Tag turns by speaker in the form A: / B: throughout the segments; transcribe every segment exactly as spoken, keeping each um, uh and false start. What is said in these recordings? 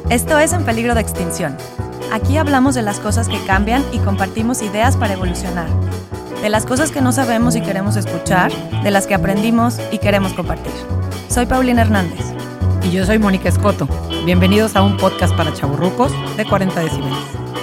A: Esto es En Peligro de Extinción. Aquí hablamos de las cosas que cambian y compartimos ideas para evolucionar. De las cosas que no sabemos y queremos escuchar, de las que aprendimos y queremos compartir. Soy Paulina Hernández.
B: Y yo soy Mónica Escoto. Bienvenidos a un podcast para chavorrucos de cuarenta decibeles.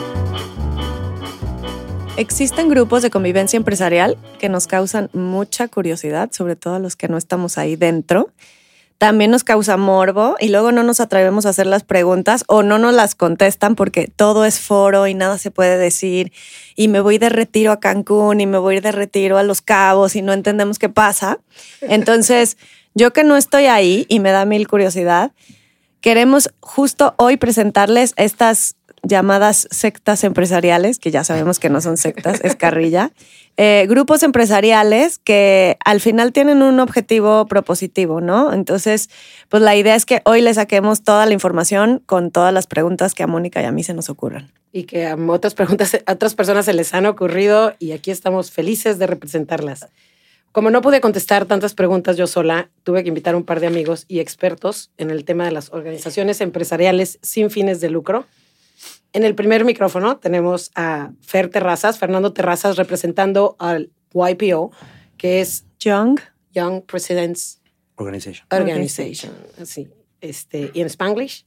A: Existen grupos de convivencia empresarial que nos causan mucha curiosidad, sobre todo a los que no estamos ahí dentro. También nos causa morbo y luego no nos atrevemos a hacer las preguntas o no nos las contestan porque todo es foro y nada se puede decir y me voy de retiro a Cancún y me voy de retiro a Los Cabos y no entendemos qué pasa. Entonces, yo que no estoy ahí y me da mil curiosidad, queremos justo hoy presentarles estas llamadas sectas empresariales, que ya sabemos que no son sectas, es carrilla, eh, grupos empresariales que al final tienen un objetivo propositivo, ¿no? Entonces, pues la idea es que hoy le saquemos toda la información con todas las preguntas que a Mónica y a mí se nos ocurran.
C: Y que a otras, preguntas, a otras personas se les han ocurrido y aquí estamos felices de representarlas. Como no pude contestar tantas preguntas yo sola, tuve que invitar a un par de amigos y expertos en el tema de las organizaciones empresariales sin fines de lucro. En el primer micrófono tenemos a Fer Terrazas, Fernando Terrazas, representando al Y P O, que es
A: Young,
C: Young Presidents
D: Organization.
C: Organization. Así, este, y en Spanglish.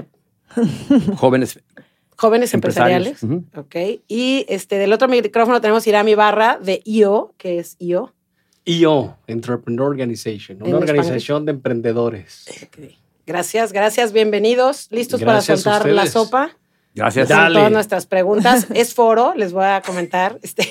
D: Jóvenes.
C: Jóvenes empresariales.
D: Uh-huh.
C: Ok. Y este, del otro micrófono tenemos Irami Barra de I O, que es I O.
E: I O, Entrepreneur Organization, una organización de emprendedores.
C: Okay. Gracias, gracias, bienvenidos. ¿Listos
E: Gracias
C: para soltar la sopa?
D: Gracias.
C: Dale. Todas nuestras preguntas. Es foro, les voy a comentar. Este,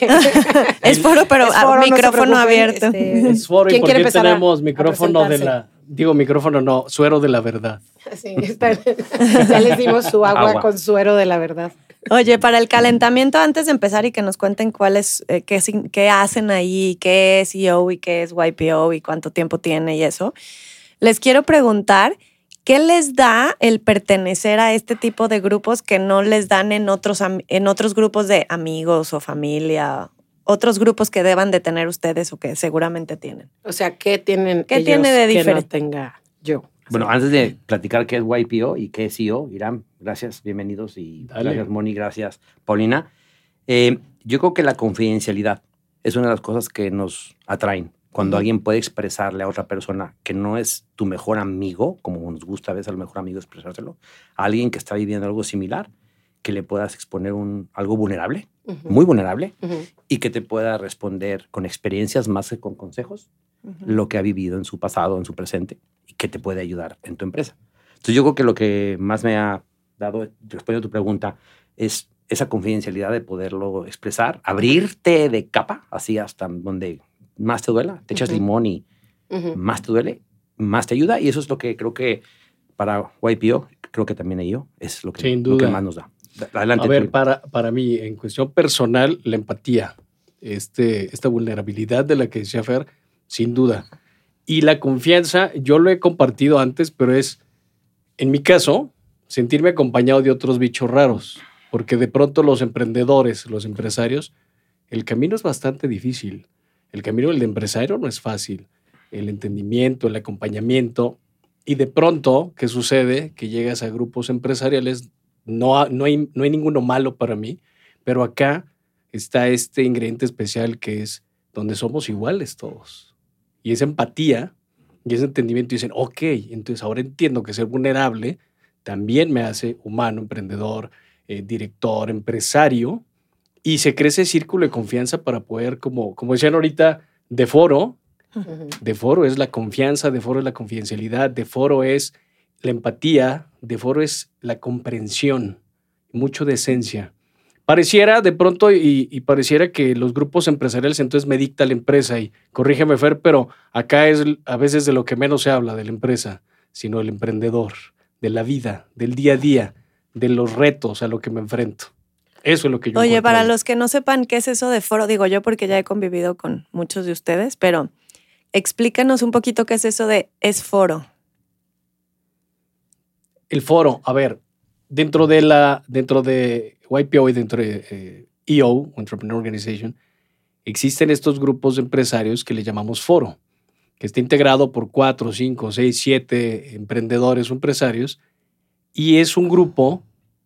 A: es foro, pero es foro, micrófono no abierto.
E: Este, es foro, ¿y por qué tenemos a, micrófono a de la... Digo, micrófono no, suero de la verdad.
C: Sí, está, ya les dimos su agua, agua con suero de la verdad.
A: Oye, para el calentamiento, antes de empezar y que nos cuenten cuál es, eh, qué, qué hacen ahí, qué es I O y qué es Y P O y cuánto tiempo tiene y eso, les quiero preguntar... ¿Qué les da el pertenecer a este tipo de grupos que no les dan en otros, en otros grupos de amigos o familia? Otros grupos que deban de tener ustedes o que seguramente tienen.
C: O sea, ¿qué tienen
A: ¿Qué
C: ellos
A: tiene de diferente?
C: Que no tenga yo?
D: Bueno, antes de platicar qué es Y P O y qué es I O, Irán, gracias, bienvenidos y Dale. Gracias, Moni, gracias, Paulina. Eh, yo creo que la confidencialidad es una de las cosas que nos atraen. Cuando uh-huh. alguien puede expresarle a otra persona que no es tu mejor amigo, como nos gusta a veces al mejor amigo expresárselo, a alguien que está viviendo algo similar, que le puedas exponer un, algo vulnerable, uh-huh. muy vulnerable, uh-huh. y que te pueda responder con experiencias más que con consejos, uh-huh. lo que ha vivido en su pasado, en su presente, y que te puede ayudar en tu empresa. Entonces yo creo que lo que más me ha dado, respondiendo a tu pregunta, es esa confidencialidad de poderlo expresar, abrirte de capa, así hasta donde... más te duela, te echas uh-huh. limón y uh-huh. más te duele, más te ayuda. Y eso es lo que creo que para Y P O, creo que también I O, es lo que,
E: Sin
D: lo
E: duda.
D: que más nos da. Adelante.
E: A ver, para, para mí, en cuestión personal, la empatía, este, esta vulnerabilidad de la que decía Fer, sin duda. Y la confianza, yo lo he compartido antes, pero es, en mi caso, sentirme acompañado de otros bichos raros. Porque de pronto los emprendedores, los empresarios, el camino es bastante difícil. El camino del empresario no es fácil. El entendimiento, el acompañamiento. Y de pronto, ¿qué sucede? Que llegas a grupos empresariales, no, no, hay, no hay ninguno malo para mí, pero acá está este ingrediente especial que es donde somos iguales todos. Y esa empatía y ese entendimiento dicen, ok, entonces ahora entiendo que ser vulnerable también me hace humano, emprendedor, eh, director, empresario. Y se crea ese círculo de confianza para poder, como, como decían ahorita, de foro, uh-huh. de foro es la confianza, de foro es la confidencialidad, de foro es la empatía, de foro es la comprensión, mucho de esencia. Pareciera de pronto y, y pareciera que los grupos empresariales entonces me dicta la empresa y corrígeme Fer, pero acá es a veces de lo que menos se habla de la empresa, sino del emprendedor, de la vida, del día a día, de los retos a lo que me enfrento. Eso es lo que yo
A: Oye, para
E: ahí.
A: Los que no sepan qué es eso de foro, digo yo porque ya he convivido con muchos de ustedes, pero explícanos un poquito qué es eso de es foro.
E: El foro, a ver, dentro de la dentro de Y P O y dentro de eh, I O, Entrepreneur Organization, existen estos grupos de empresarios que le llamamos foro, que está integrado por cuatro, cinco, seis, siete emprendedores o empresarios Y es un grupo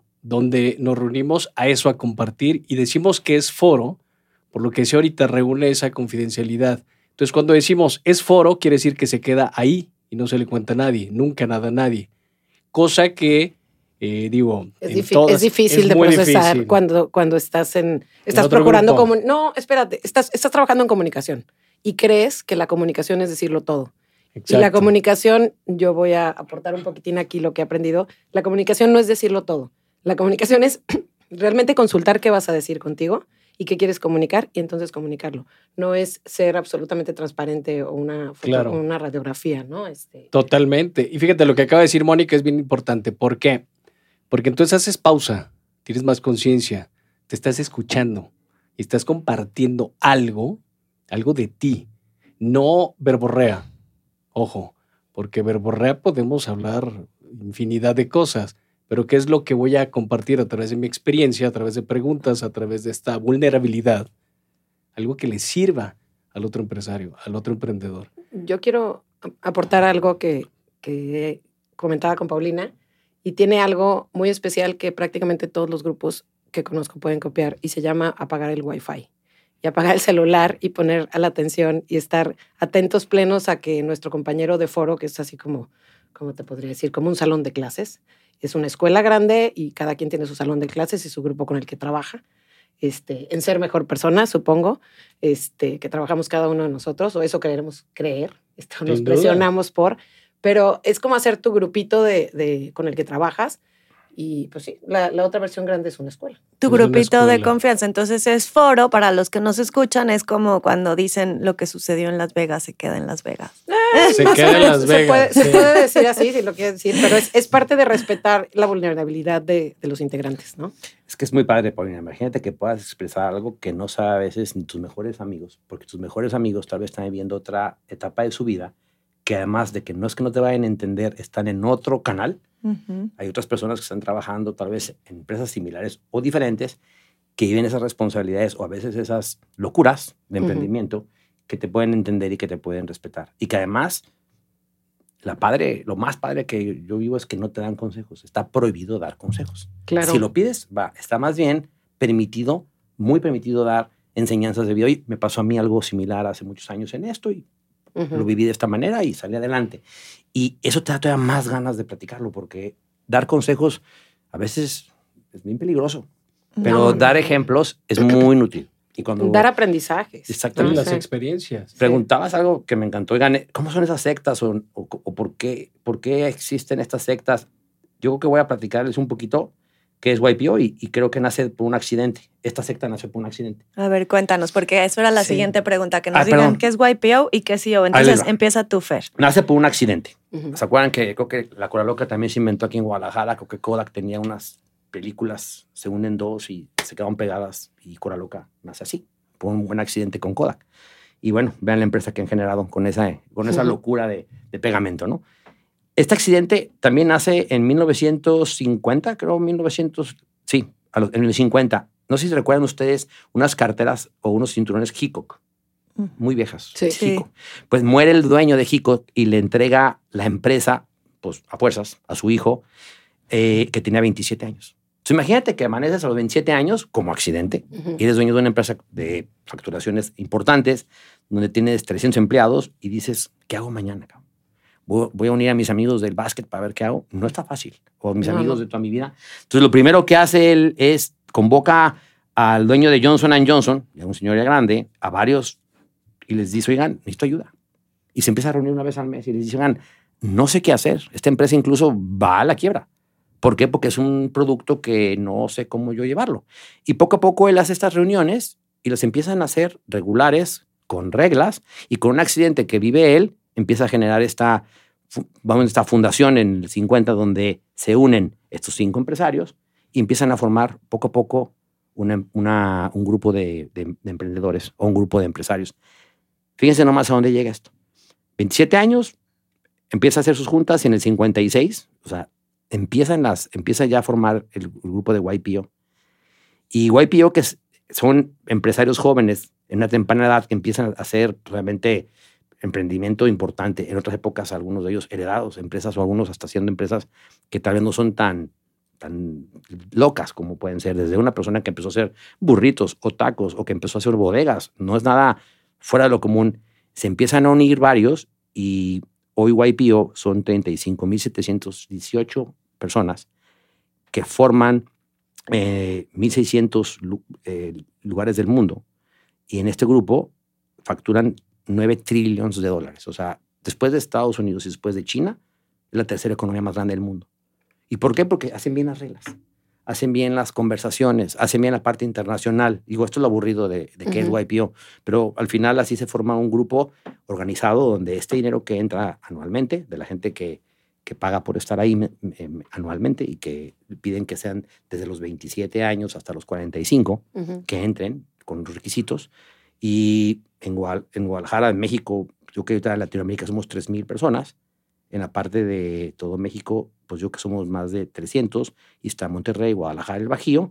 E: donde nos reunimos a eso, a compartir, y decimos que es foro, por lo que decía ahorita, reúne esa confidencialidad. Entonces, cuando decimos es foro, quiere decir que se queda ahí y no se le cuenta a nadie, nunca nada a nadie. Cosa que, eh, digo,
C: es,
E: en
C: difi-
E: todas,
C: es difícil
E: es
C: de
E: muy
C: procesar
E: difícil.
C: cuando, cuando estás en estás
E: En otro
C: procurando
E: grupo.
C: comu- no, espérate, estás, estás trabajando en comunicación y crees que la comunicación es decirlo todo.
E: Exacto.
C: Y la comunicación, yo voy a aportar un poquitín aquí lo que he aprendido. La comunicación no es decirlo todo. La comunicación es realmente consultar qué vas a decir contigo y qué quieres comunicar y entonces comunicarlo. No es ser absolutamente transparente o una, foto,
E: Claro.
C: una radiografía, ¿no? Este...
E: Totalmente. Y fíjate, lo que acaba de decir Mónica es bien importante. ¿Por qué? Porque entonces haces pausa, tienes más conciencia, te estás escuchando y estás compartiendo algo, algo de ti. No verborrea. Ojo, porque verborrea podemos hablar infinidad de cosas, pero ¿qué es lo que voy a compartir a través de mi experiencia, a través de preguntas, a través de esta vulnerabilidad? Algo que le sirva al otro empresario, al otro emprendedor.
C: Yo quiero aportar algo que, que comentaba con Paulina y tiene algo muy especial que prácticamente todos los grupos que conozco pueden copiar y se llama apagar el Wi-Fi. Y apagar el celular y poner a la atención y estar atentos plenos a que nuestro compañero de foro, que es así como, como te podría decir, como un salón de clases, es una escuela grande y cada quien tiene su salón de clases y su grupo con el que trabaja, este, en ser mejor persona, supongo, este, que trabajamos cada uno de nosotros, o eso queremos creer, esto nos
E: Sin duda.
C: presionamos por, pero es como hacer tu grupito de, de, con el que trabajas. Y pues sí, la, la otra versión grande es una escuela.
A: Tu
E: Es una
A: grupito de
E: escuela.
A: confianza. Entonces es foro, para los que nos escuchan, es como cuando dicen lo que sucedió en Las Vegas se queda en Las Vegas.
E: Se queda en Las
C: Se
E: Vegas.
C: puede,
E: sí.
C: se puede decir así, si lo quieres decir, pero es, es parte de respetar la vulnerabilidad de, de los integrantes, ¿no?
D: Es que es muy padre, Paulina. Imagínate que puedas expresar algo que no sabe a veces ni tus mejores amigos, porque tus mejores amigos tal vez están viviendo otra etapa de su vida, que además de que no es que no te vayan a entender, están en otro canal.
A: Uh-huh.
D: Hay otras personas que están trabajando tal vez en empresas similares o diferentes que viven esas responsabilidades o a veces esas locuras de emprendimiento uh-huh. que te pueden entender y que te pueden respetar. Y que además, la padre, lo más padre que yo vivo es que no te dan consejos. Está prohibido dar consejos.
C: Claro.
D: Si lo pides, va, está más bien permitido, muy permitido dar enseñanzas de vida. Hoy me pasó a mí algo similar hace muchos años en esto y uh-huh. lo viví de esta manera y salí adelante. Y eso te da todavía más ganas de platicarlo porque dar consejos a veces es bien peligroso, pero
C: no,
D: dar
C: no.
D: ejemplos es muy útil. Y cuando
C: Dar aprendizajes.
D: Exactamente.
E: Y las
C: Sí.
E: experiencias.
D: Preguntabas algo que me encantó. Oigan, ¿cómo son esas sectas o, o, o por, qué, por qué existen estas sectas? Yo creo que voy a platicarles un poquito qué es Y P O y, y creo que nace por un accidente. Esta secta nació por un accidente.
A: A ver, cuéntanos, porque eso era la
D: Sí.
A: siguiente pregunta, que nos
D: Ah,
A: digan
D: perdón.
A: qué es Y P O y qué es C E O.
D: Ahí les
A: Entonces
D: va.
A: empieza tú, Fer.
D: Nace por un accidente.
C: Uh-huh.
D: ¿Se acuerdan que creo que la Coraloca también se inventó aquí en Guadalajara? Creo que Kodak tenía unas películas, se unen dos y se quedaron pegadas y Coraloca nace así, por un buen accidente con Kodak. Y bueno, vean la empresa que han generado con esa, con esa
C: Uh-huh.
D: locura de, de pegamento, ¿no? Este accidente también nace en mil novecientos cincuenta, creo, mil novecientos, sí, a los, en el cincuenta. No sé si recuerdan ustedes unas carteras o unos cinturones Hickok, muy viejas.
C: Sí.
A: Sí.
D: Hickok. Pues muere el dueño de Hickok y le entrega la empresa, pues a fuerzas, a su hijo, eh, que tenía veintisiete años. Entonces, imagínate que amaneces a los veintisiete años como accidente
C: Uh-huh.
D: y eres dueño de una empresa de facturaciones importantes, donde tienes trescientos empleados y dices, ¿qué hago mañana, cabrón? Voy, voy a unir a mis amigos del básquet para ver qué hago. No está fácil. O mis
C: No,
D: amigos
C: no.
D: de toda mi vida. Entonces, lo primero que hace él es convoca al dueño de Johnson and Johnson, ya un señor ya grande, a varios, y les dice, oigan, necesito ayuda. Y se empieza a reunir una vez al mes y les dice, oigan, no sé qué hacer. Esta empresa incluso va a la quiebra. ¿Por qué? Porque es un producto que no sé cómo yo llevarlo. Y poco a poco él hace estas reuniones y las empiezan a hacer regulares, con reglas, y con un accidente que vive él, empieza a generar esta, vamos, esta fundación en el cincuenta donde se unen estos cinco empresarios y empiezan a formar poco a poco una, una, un grupo de, de, de emprendedores o un grupo de empresarios. Fíjense nomás a dónde llega esto. veintisiete años, empieza a hacer sus juntas y en el cincuenta y seis, o sea, empiezan las, empieza ya a formar el, el grupo de Y P O. Y Y P O, que es, son empresarios jóvenes en una temprana edad que empiezan a hacer realmente emprendimiento importante. En otras épocas, algunos de ellos heredados, empresas o algunos hasta haciendo empresas que tal vez no son tan, tan locas como pueden ser. Desde una persona que empezó a hacer burritos o tacos o que empezó a hacer bodegas. No es nada fuera de lo común. Se empiezan a unir varios y hoy Y P O son treinta y cinco mil setecientos dieciocho personas que forman eh, mil seiscientos eh, lugares del mundo. Y en este grupo facturan nueve trillones de dólares. O sea, después de Estados Unidos y después de China, es la tercera economía más grande del mundo. ¿Y por qué? Porque hacen bien las reglas, hacen bien las conversaciones, hacen bien la parte internacional. Digo, esto es lo aburrido de, de que uh-huh. es Y P O, pero al final así se forma un grupo organizado donde este dinero que entra anualmente, de la gente que, que paga por estar ahí eh, anualmente y que piden que sean desde los veintisiete años hasta los cuarenta y cinco, uh-huh. que entren con los requisitos. Y en, Guadal- en Guadalajara, en México, yo creo que en Latinoamérica somos tres mil personas. En la parte de todo México, pues yo que somos más de trescientos. Y está Monterrey, Guadalajara, el Bajío.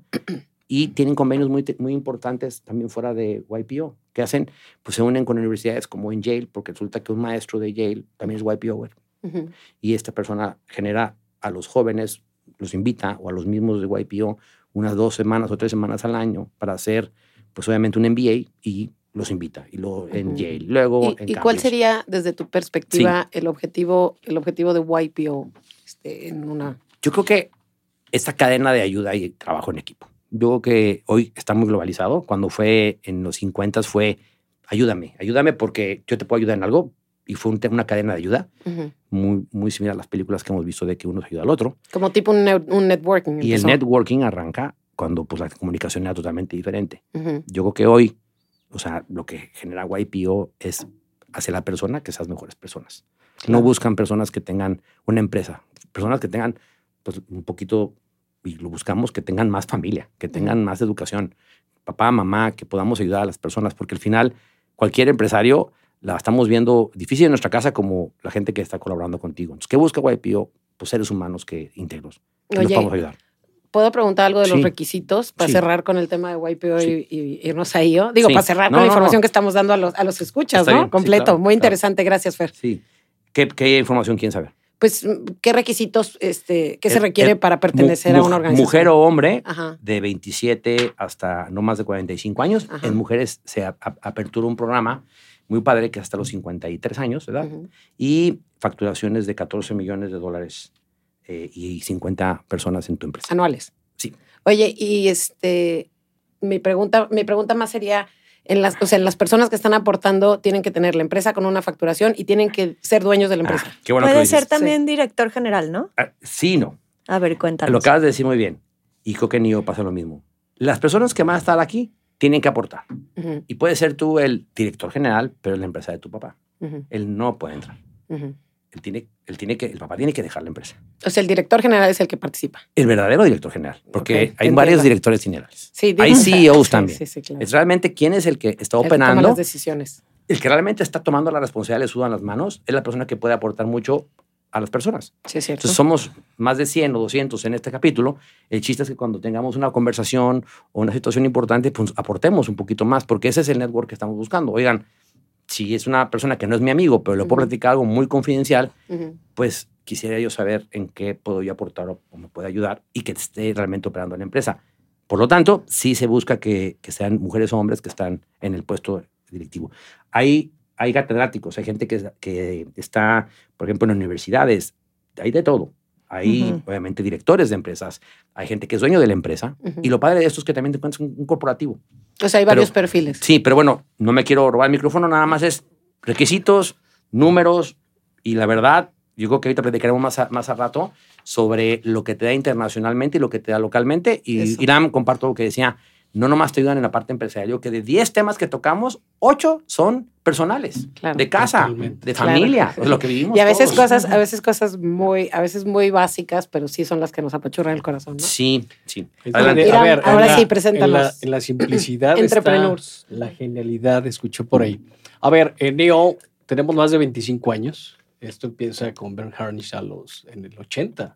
D: Y tienen convenios muy, muy importantes también fuera de Y P O. ¿Qué hacen? Pues se unen con universidades como en Yale, porque resulta que un maestro de Yale también es Y P O. Uh-huh. Y esta persona genera a los jóvenes, los invita, o a los mismos de Y P O, unas dos semanas o tres semanas al año para hacer, pues obviamente un M B A y los invita y luego en uh-huh. Yale, luego
C: ¿Y,
D: en
C: ¿y cuál
D: Cambridge.
C: sería desde tu perspectiva
D: sí.
C: el objetivo el objetivo de Y P O este, en una?
D: Yo creo que esta cadena de ayuda y trabajo en equipo. Yo creo que hoy está muy globalizado. Cuando fue en los cincuenta fue ayúdame, ayúdame porque yo te puedo ayudar en algo y fue un, una cadena de ayuda uh-huh. muy, muy similar a las películas que hemos visto de que uno se ayuda al otro.
C: Como tipo un, ne- un networking.
D: Y
C: empezó.
D: el networking arranca cuando pues la comunicación era totalmente diferente.
C: Uh-huh.
D: Yo creo que hoy, o sea, lo que genera Y P O es hacia la persona que sean mejores personas. Claro. No buscan personas que tengan una empresa, personas que tengan pues un poquito, y lo buscamos, que tengan más familia, que tengan uh-huh. más educación, papá, mamá, que podamos ayudar a las personas, porque al final cualquier empresario la estamos viendo difícil en nuestra casa como la gente que está colaborando contigo. Entonces, ¿qué busca Y P O? Pues seres humanos que íntegros, que
C: Oye,
D: nos podamos ayudar.
C: ¿Puedo preguntar algo de
D: sí.
C: los requisitos para
D: sí.
C: cerrar con el tema de Y P O
D: sí.
C: y, y irnos a ello? Digo,
D: sí.
C: para cerrar
D: no,
C: con la
D: no,
C: información
D: no.
C: que estamos dando a los, a los escuchas,
D: Está
C: ¿no?
D: bien.
C: Completo.
D: Sí, claro,
C: Muy interesante.
D: claro.
C: Gracias, Fer.
D: Sí. ¿Qué, qué información quieren saber?
C: Pues, ¿qué requisitos, este, qué
D: el,
C: se requiere
D: el,
C: para pertenecer
D: mu,
C: a una organización?
D: Mujer o hombre,
C: Ajá.
D: de veintisiete hasta no más de cuarenta y cinco años. Ajá. En mujeres se a, a, apertura un programa muy padre que es hasta los cincuenta y tres años, ¿verdad? Uh-huh. Y facturaciones de catorce millones de dólares eh, y cincuenta personas en tu empresa.
C: ¿Anuales?
D: Sí.
C: Oye, y este, mi pregunta, mi pregunta más sería, en las, o sea, las personas que están aportando tienen que tener la empresa con una facturación y tienen que ser dueños de la empresa.
D: Ah, qué bueno
A: Puede
D: que
A: ser
D: dices.
A: también
C: sí.
A: director general, ¿no?
D: Ah, sí, no.
A: A ver, cuéntanos.
D: Lo acabas de decir muy bien. Y creo que en I O pasa lo mismo. Las personas que van a estar aquí tienen que aportar. Uh-huh. Y puede ser tú el director general, pero en la empresa de tu papá. Uh-huh. Él no puede entrar. Uh-huh. Él tiene, él tiene que, el papá tiene que dejar la empresa.
C: O sea, el director general es el que participa.
D: El verdadero director general, porque
C: okay,
D: hay
C: entiendo.
D: varios directores generales.
C: Sí,
D: hay C E Os sí, también.
C: Sí, sí, claro.
D: Es realmente quién es el que está
C: el
D: operando.
C: Que toma las decisiones.
D: El que realmente está tomando la responsabilidad, le sudan las manos, es la persona que puede aportar mucho a las personas.
C: Sí, es cierto.
D: Entonces somos más de cien o doscientos en este capítulo. El chiste es que cuando tengamos una conversación o una situación importante, pues aportemos un poquito más, porque ese es el network que estamos buscando. Oigan, si es una persona que no es mi amigo, pero le puedo uh-huh. platicar algo muy confidencial, uh-huh. pues quisiera yo saber en qué puedo yo aportar o, o me puede ayudar y que esté realmente operando en la empresa. Por lo tanto, sí se busca que, que sean mujeres o hombres que están en el puesto directivo. Hay, hay catedráticos, hay gente que, que está, por ejemplo, en universidades, hay de todo. Hay, uh-huh. obviamente, directores de empresas, hay gente que es dueño de la empresa, uh-huh. y lo padre de esto es que también te encuentras un, un corporativo.
C: O sea, hay varios
D: pero,
C: perfiles.
D: Sí, pero bueno, no me quiero robar el micrófono, nada más es requisitos, números, y la verdad, yo creo que ahorita platicaremos más a, más a rato sobre lo que te da internacionalmente y lo que te da localmente. Y Eso. Irán, comparto lo que decía, no nomás te ayudan en la parte empresarial, yo que de diez temas que tocamos, ocho son personales, claro, de casa, totalmente. De familia, claro. Es lo que vivimos
C: Y a veces
D: todos.
C: cosas, a veces cosas muy, a veces muy básicas, pero sí son las que nos apachurran el corazón, ¿no?
D: Sí, sí.
E: Adelante. A ver,
C: ahora
E: la,
C: sí, preséntanos.
E: En la, en la simplicidad está la genialidad, escuché por ahí. A ver, en I O tenemos más de veinticinco años. Esto empieza con Ben Harnish a los, en el ochenta.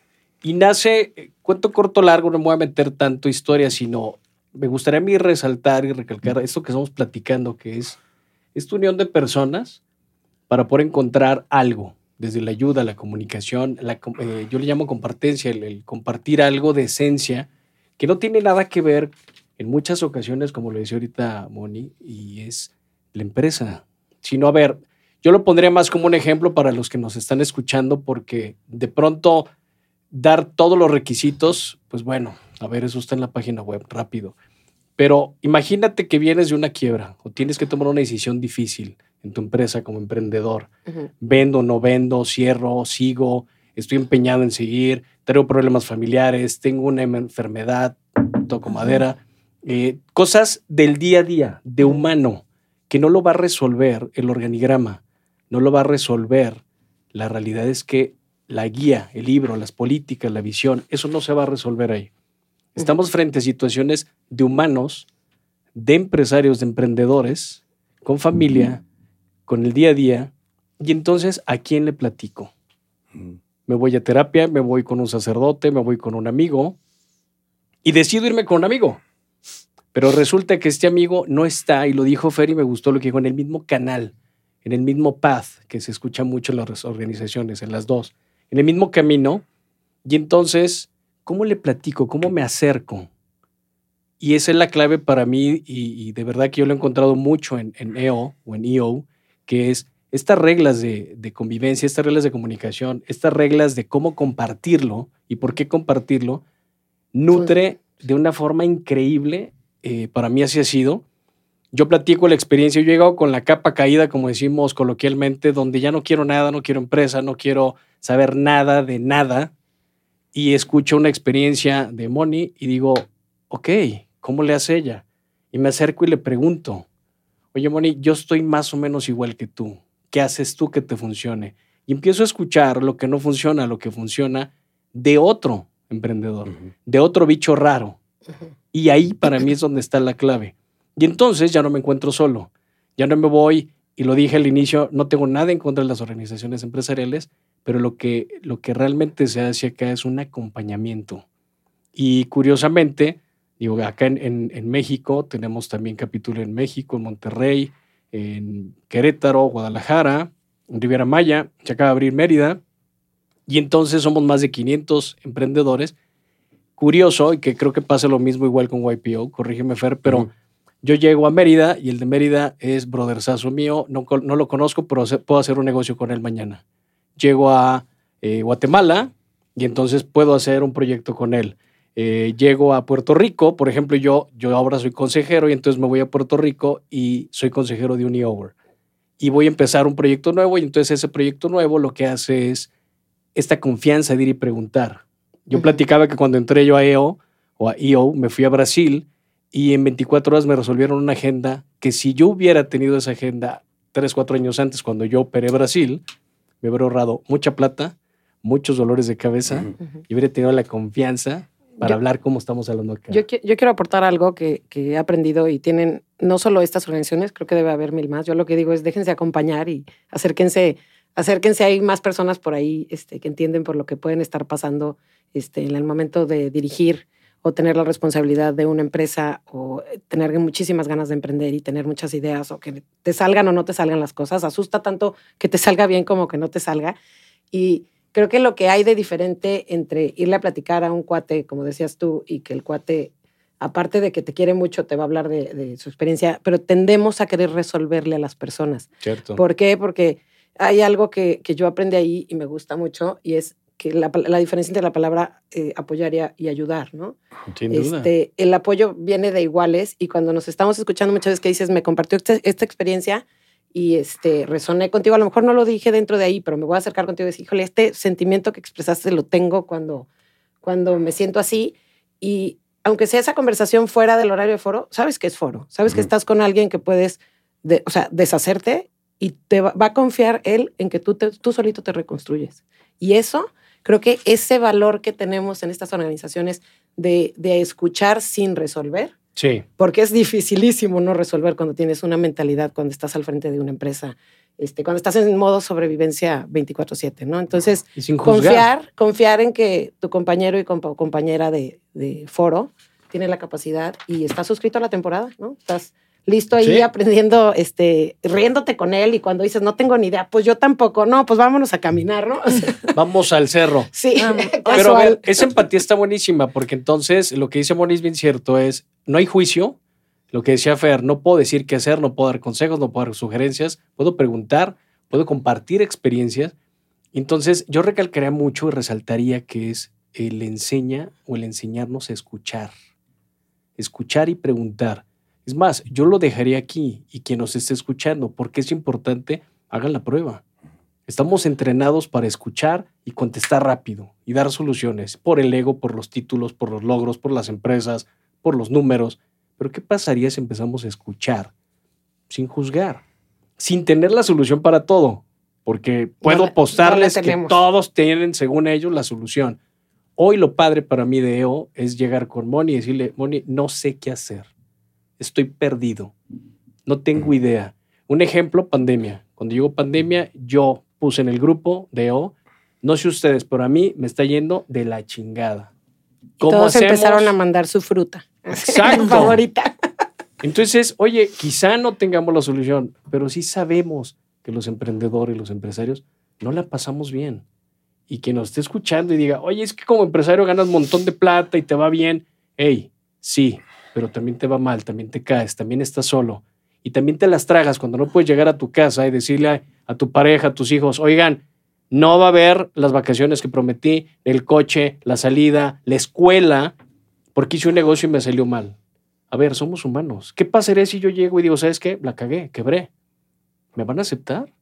E: Y nace, cuento corto largo, no me voy a meter tanto historia, sino me gustaría a mí resaltar y recalcar esto que estamos platicando, que es esta unión de personas para poder encontrar algo, desde la ayuda, la comunicación, la, eh, yo le llamo compartencia, el, el compartir algo de esencia que no tiene nada que ver en muchas ocasiones, como lo decía ahorita Moni, y es la empresa. Sino, a ver, yo lo pondría más como un ejemplo para los que nos están escuchando, porque de pronto dar todos los requisitos, pues bueno, a ver, eso está en la página web, rápido. Pero imagínate que vienes de una quiebra o tienes que tomar una decisión difícil en tu empresa como emprendedor. Uh-huh. Vendo, no vendo, cierro, sigo, estoy empeñado en seguir, tengo problemas familiares, tengo una enfermedad, toco madera. Eh, cosas del día a día, de humano, que no lo va a resolver el organigrama, no lo va a resolver. La realidad es que la guía, el libro, las políticas, la visión, eso no se va a resolver ahí. Estamos frente a situaciones de humanos, de empresarios, de emprendedores, con familia, con el día a día, y entonces, ¿a quién le platico? Me voy a terapia, me voy con un sacerdote, me voy con un amigo, y decido irme con un amigo. Pero resulta que este amigo no está, y lo dijo Fer y me gustó lo que dijo, en el mismo canal, en el mismo path, que se escucha mucho en las organizaciones, en las dos, en el mismo camino, y entonces, ¿cómo le platico? ¿Cómo me acerco? Y esa es la clave para mí, y, y de verdad que yo lo he encontrado mucho en, en E O o en E O, que es estas reglas de, de convivencia, estas reglas de comunicación, estas reglas de cómo compartirlo y por qué compartirlo, nutre de una forma increíble. Eh, para mí así ha sido. Yo platico la experiencia, yo he llegado con la capa caída, como decimos coloquialmente, donde ya no quiero nada, no quiero empresa, no quiero saber nada de nada, y escucho una experiencia de Moni y digo, ok, ¿cómo le hace ella? Y me acerco y le pregunto, oye Moni, yo estoy más o menos igual que tú, ¿qué haces tú que te funcione? Y empiezo a escuchar lo que no funciona, lo que funciona de otro emprendedor, uh-huh. de otro bicho raro. Uh-huh. Y ahí para mí es donde está la clave. Y entonces ya no me encuentro solo, ya no me voy, y lo dije al inicio, no tengo nada en contra de las organizaciones empresariales, pero lo que, lo que realmente se hace acá es un acompañamiento. Y curiosamente, digo, acá en, en, en México tenemos también capítulo en México, en Monterrey, en Querétaro, Guadalajara, en Riviera Maya, se acaba de abrir Mérida, y entonces somos más de quinientos emprendedores. Curioso, y que creo que pasa lo mismo igual con Y P O, corrígeme Fer, pero uh-huh. yo llego a Mérida y el de Mérida es brotherzazo mío, no, no lo conozco, pero puedo hacer un negocio con él mañana. Llego a eh, Guatemala y entonces puedo hacer un proyecto con él. Eh, llego a Puerto Rico, por ejemplo, yo, yo ahora soy consejero y entonces me voy a Puerto Rico y soy consejero de un E O. Y voy a empezar un proyecto nuevo y entonces ese proyecto nuevo lo que hace es esta confianza de ir y preguntar. Yo uh-huh. platicaba que cuando entré yo a E O o a E O me fui a Brasil y en veinticuatro horas me resolvieron una agenda que si yo hubiera tenido esa agenda tres, cuatro años antes cuando yo operé Brasil, me hubiera ahorrado mucha plata, muchos dolores de cabeza uh-huh. y hubiera tenido la confianza para yo, hablar como estamos hablando acá.
C: Yo, yo quiero aportar algo que, que he aprendido y tienen no solo estas organizaciones, creo que debe haber mil más. Yo lo que digo es déjense acompañar y acérquense, acérquense, hay más personas por ahí este, que entienden por lo que pueden estar pasando este, en el momento de dirigir o tener la responsabilidad de una empresa o tener muchísimas ganas de emprender y tener muchas ideas o que te salgan o no te salgan las cosas. Asusta tanto que te salga bien como que no te salga. Y creo que lo que hay de diferente entre irle a platicar a un cuate, como decías tú, y que el cuate, aparte de que te quiere mucho, te va a hablar de, de su experiencia, pero tendemos a querer resolverle a las personas.
E: Cierto.
C: ¿Por qué? Porque hay algo que, que yo aprendí ahí y me gusta mucho y es que la, la diferencia entre la palabra eh, apoyar y, y ayudar, ¿no?
E: Sin duda.
C: Este, el apoyo viene de iguales y cuando nos estamos escuchando muchas veces que dices, me compartió este, esta experiencia y este, resoné contigo, a lo mejor no lo dije dentro de ahí, pero me voy a acercar contigo y decir, híjole, este sentimiento que expresaste lo tengo cuando, cuando me siento así y aunque sea esa conversación fuera del horario de foro, sabes que es foro, sabes uh-huh. que estás con alguien que puedes, de, o sea, deshacerte y te va, va a confiar él en que tú, te, tú solito te reconstruyes. Y eso, creo que ese valor que tenemos en estas organizaciones de, de escuchar sin resolver,
E: sí.
C: porque es dificilísimo no resolver cuando tienes una mentalidad, cuando estás al frente de una empresa, este, cuando estás en modo sobrevivencia veinticuatro siete, ¿no? Entonces,
E: y sin
C: confiar, confiar en que tu compañero y compa- compañera de, de foro tiene la capacidad y está suscrito a la temporada, ¿no? Estás listo ahí
E: Sí.
C: aprendiendo, este, riéndote con él, y cuando dices, no tengo ni idea, pues yo tampoco, no, pues vámonos a caminar, ¿no? O sea,
E: Vamos al cerro.
C: sí.
A: Um,
E: Pero a
C: casual.
E: ver, esa empatía está buenísima, porque entonces lo que dice Moni es bien cierto, es no hay juicio. Lo que decía Fer, no puedo decir qué hacer, no puedo dar consejos, no puedo dar sugerencias, puedo preguntar, puedo compartir experiencias. Entonces yo recalcaría mucho y resaltaría que es el enseña o el enseñarnos a escuchar. Escuchar y preguntar. Es más, yo lo dejaría aquí, y quien nos esté escuchando, porque es importante, hagan la prueba. Estamos entrenados para escuchar y contestar rápido y dar soluciones por el ego, por los títulos, por los logros, por las empresas, por los números. Pero ¿qué pasaría si empezamos a escuchar sin juzgar, sin tener la solución para todo? Porque puedo
C: No la-
E: apostarles
C: no la
E: que
C: tenemos.
E: todos tienen, según ellos, la solución. Hoy lo padre para mí de E O es llegar con Moni y decirle, Moni, no sé qué hacer. Estoy perdido. No tengo idea. Un ejemplo, pandemia. Cuando llegó pandemia, yo puse en el grupo de E O, no sé ustedes, pero a mí me está yendo de la chingada. ¿Cómo
C: Todos
E: hacemos?
C: empezaron a mandar su fruta.
E: Exacto.
C: Favorita.
E: Entonces, oye, quizá no tengamos la solución, pero sí sabemos que los emprendedores, los empresarios, no la pasamos bien. Y quien nos esté escuchando y diga, oye, es que como empresario ganas un montón de plata y te va bien. Hey, sí, pero también te va mal, también te caes, también estás solo. Y también te las tragas cuando no puedes llegar a tu casa y decirle a, a tu pareja, a tus hijos, oigan, no va a haber las vacaciones que prometí, el coche, la salida, la escuela, porque hice un negocio y me salió mal. A ver, somos humanos. ¿Qué pasaría si yo llego y digo, ¿sabes qué? La cagué, quebré. ¿Me van a aceptar?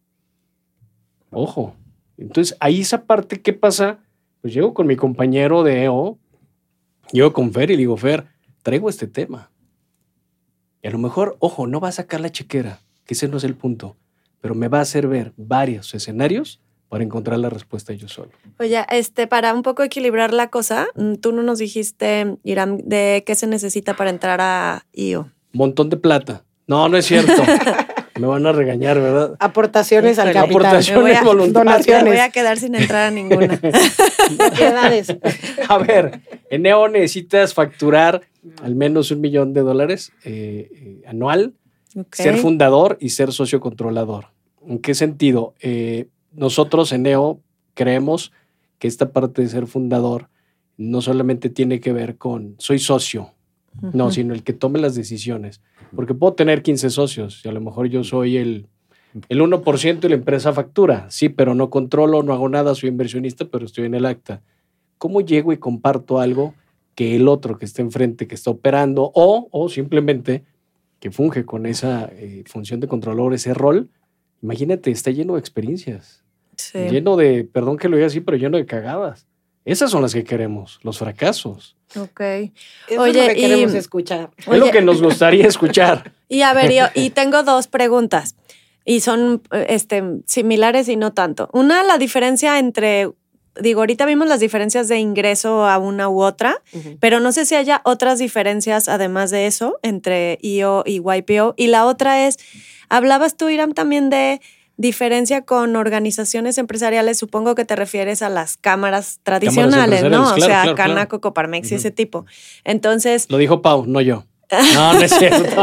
E: Ojo. Entonces, ahí esa parte, ¿qué pasa? Pues llego con mi compañero de E O, llego con Fer y digo, Fer, traigo este tema. Y a lo mejor, ojo, no va a sacar la chequera, que ese no es el punto, pero me va a hacer ver varios escenarios para encontrar la respuesta yo solo.
A: Oye, este, para un poco equilibrar la cosa, mm, tú no nos dijiste, Irán, de qué se necesita para entrar a I O.
E: Montón de plata. No, no es cierto. Me van a regañar, ¿verdad?
C: Aportaciones al
A: Híjole.
C: capital.
E: Aportaciones
A: Me voy a-
E: voluntarias.
A: Me
C: Donaciones.
A: voy a quedar sin entrar a ninguna.
C: ¿Qué edades?
E: A ver, en E O necesitas facturar al menos un millón de dólares eh, eh, anual,
A: Ok.
E: ser fundador y ser socio controlador. ¿En qué sentido? Eh, nosotros en E O creemos que esta parte de ser fundador no solamente tiene que ver con soy socio, no,
A: Ujú.
E: sino el que tome las decisiones. Porque puedo tener quince socios y a lo mejor yo soy el, el uno por ciento y la empresa factura. Sí, pero no controlo, no hago nada, soy inversionista, pero estoy en el acta. ¿Cómo llego y comparto algo que el otro que está enfrente, que está operando, o, o simplemente que funge con esa eh, función de controlador, ese rol? Imagínate, está lleno de experiencias,
A: Sí.
E: lleno de, perdón que lo diga así, pero lleno de cagadas. Esas son las que queremos, los fracasos.
A: Ok.
C: Eso
A: Oye,
C: es lo que
A: y-
C: queremos escuchar.
E: Es lo
A: Oye.
E: que nos gustaría escuchar.
A: Y a ver, yo, y tengo dos preguntas. Y son eh, este, similares y no tanto. Una, la diferencia entre, digo, ahorita vimos las diferencias de ingreso a una u otra,
C: Ujú.
A: pero no sé si haya otras diferencias además de eso entre I O y Y P O. Y la otra es, hablabas tú, Iram, también de diferencia con organizaciones empresariales. Supongo que te refieres a las cámaras tradicionales,
E: empresariales,
A: ¿no?
E: claro,
A: o sea,
E: claro, claro.
A: Canaco, Coparmex y
E: Ujú.
A: ese tipo. Entonces,
E: Lo dijo Pau, no yo. No, no es cierto.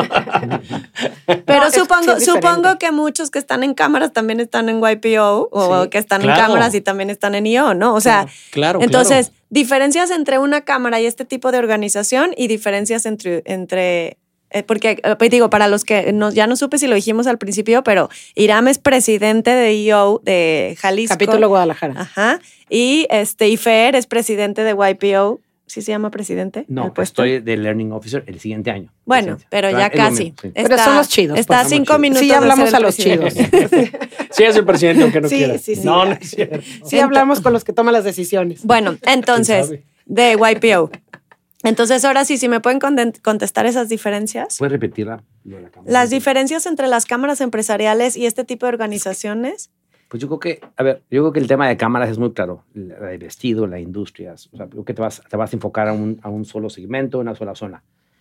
A: pero
C: No, es-
A: supongo,
C: sí es
A: supongo
C: diferente.
A: que muchos que están en cámaras también están en Y P O o
C: Sí,
A: que están
E: claro.
A: en cámaras y también están en I O, ¿no? O sea,
E: Claro,
A: entonces,
E: claro.
A: diferencias entre una cámara y este tipo de organización y diferencias entre, entre eh, porque eh, digo, para los que no, ya no supe si lo dijimos al principio, pero Iram es presidente de I O de Jalisco.
C: Capítulo Guadalajara.
A: Ajá. Y este, y Fer es presidente de Y P O. ¿Sí se llama presidente?
D: No,
A: el puesto?
D: estoy de Learning Officer el siguiente año.
A: Bueno,
D: Presidencia.
A: pero
D: Claro,
A: ya
D: es lo
A: casi.
D: mismo, sí.
C: Pero son los chidos,
A: Está a
D: pues, son los
A: cinco
D: chidos.
A: minutos.
C: Sí,
A: de
C: hablamos
A: ser
C: a
A: el
C: los
A: presidente.
C: chidos.
E: Sí es el presidente, aunque no
C: Sí,
E: quiera.
C: sí, sí.
E: No, no es cierto.
C: Sí, hablamos con los que toman las decisiones.
A: Bueno, entonces,
E: sabe?
A: de Y P O. Entonces, ahora sí, si me pueden conten- contestar esas diferencias.
D: ¿Puedes repetirla? Lo de la cámara?
A: Las diferencias entre las cámaras empresariales y este tipo de organizaciones.
D: Pues yo creo que, a ver, yo creo que el tema de cámaras es muy claro. La de vestido, la industria. O sea, creo que te vas, te vas a enfocar a un, a un solo segmento, una sola zona.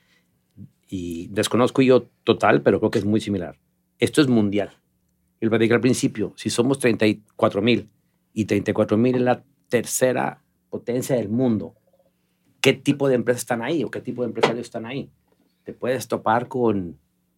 D: Y desconozco yo total, pero creo que es muy similar. Esto es mundial. Y lo dije al principio, si somos treinta y cuatro mil y treinta y cuatro mil es la tercera potencia del mundo, ¿qué tipo de empresas están ahí o qué tipo de empresarios están ahí? Te puedes topar con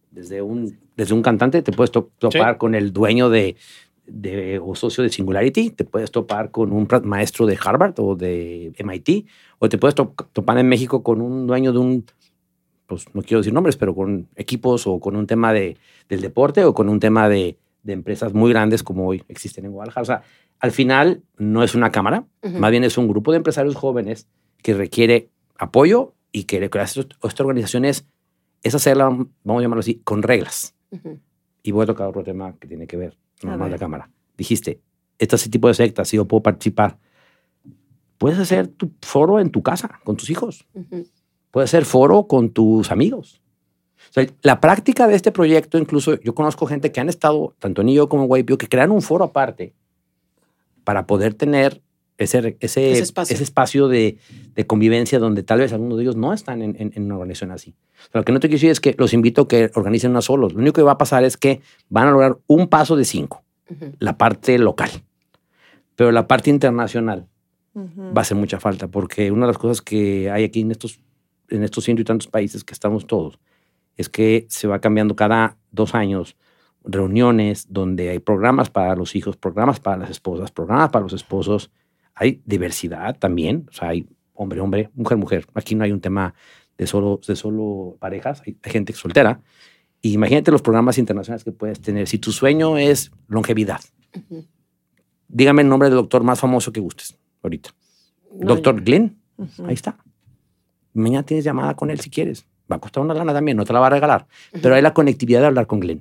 D: Desde un, desde un cantante te puedes to- topar
E: Sí.
D: con el dueño de, de, o socio de Singularity, te puedes topar con un pra- maestro de Harvard o de M I T, o te puedes to- topar en México con un dueño de un, pues no quiero decir nombres, pero con equipos o con un tema de, del deporte o con un tema de, de empresas muy grandes como hoy existen en Guadalajara. O sea, al final no es una cámara,
C: Ujú.
D: más bien es un grupo de empresarios jóvenes que requiere apoyo y que lo que hace esta organización es, es hacerla, vamos a llamarlo así, con reglas.
C: Ujú.
D: Y voy a tocar otro tema que tiene que ver, no
A: A
D: más
A: ver.
D: la cámara. Dijiste, este tipo de sectas, si yo puedo participar, puedes hacer tu foro en tu casa, con tus hijos.
C: Ujú.
D: Puedes hacer foro con tus amigos. O sea, la práctica de este proyecto, incluso yo conozco gente que han estado, tanto en I O como en Y P O, que crean un foro aparte para poder tener ese, ese,
C: Ese espacio.
D: ese espacio de, de convivencia donde tal vez algunos de ellos no están en, en, en una organización así. O sea, lo que no te quiero decir es que los invito a que organicen una solos. Lo único que va a pasar es que van a lograr un paso de cinco,
C: Ujú.
D: la parte local. Pero la parte internacional
A: Ujú.
D: va a hacer mucha falta, porque una de las cosas que hay aquí en estos, en estos ciento y tantos países que estamos todos, es que se va cambiando cada dos años reuniones donde hay programas para los hijos, programas para las esposas, programas para los esposos. Hay diversidad también, o sea, hay hombre, hombre, mujer, mujer. Aquí no hay un tema de solo, de solo parejas, hay, hay gente soltera. Y imagínate los programas internacionales que puedes tener. Si tu sueño es longevidad,
C: Ujú.
D: dígame el nombre del doctor más famoso que gustes ahorita.
C: No,
D: Doctor
C: yo-
D: Glenn,
A: Ujú.
D: ahí está. Mañana tienes llamada con él si quieres. Va a costar una lana también, no te la va a regalar. Pero hay la conectividad de hablar con Glenn.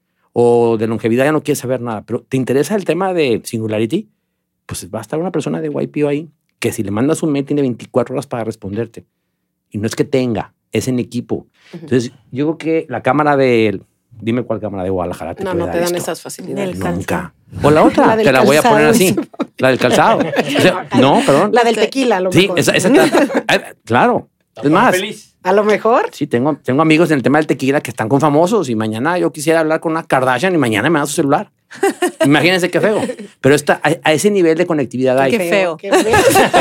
D: O de longevidad ya no quieres saber nada. Pero ¿te interesa el tema de Singularity? Pues va a estar una persona de Y P O ahí que si le mandas un mail tiene veinticuatro horas para responderte. Y no es que tenga, es en equipo. Entonces, yo creo que la cámara de... Dime cuál cámara de Guadalajara te
C: No,
D: puede
C: no
D: dar
C: te dan
D: esto.
C: esas facilidades.
A: Del
D: Nunca. O la otra,
C: La del
D: te la voy a
C: calzado,
D: poner así.
C: dice.
D: La del calzado. O sea, no, perdón.
C: La del tequila, a lo
D: Sí,
C: mejor.
D: esa, esa está- ah, claro. Es más,
E: Feliz.
C: A lo mejor.
D: sí, tengo, tengo amigos en el tema del tequila que están con famosos y mañana yo quisiera hablar con una Kardashian y mañana me dan su celular. Imagínense qué feo. Pero está, a, a ese nivel de conectividad hay.
A: Qué feo.
C: Qué feo.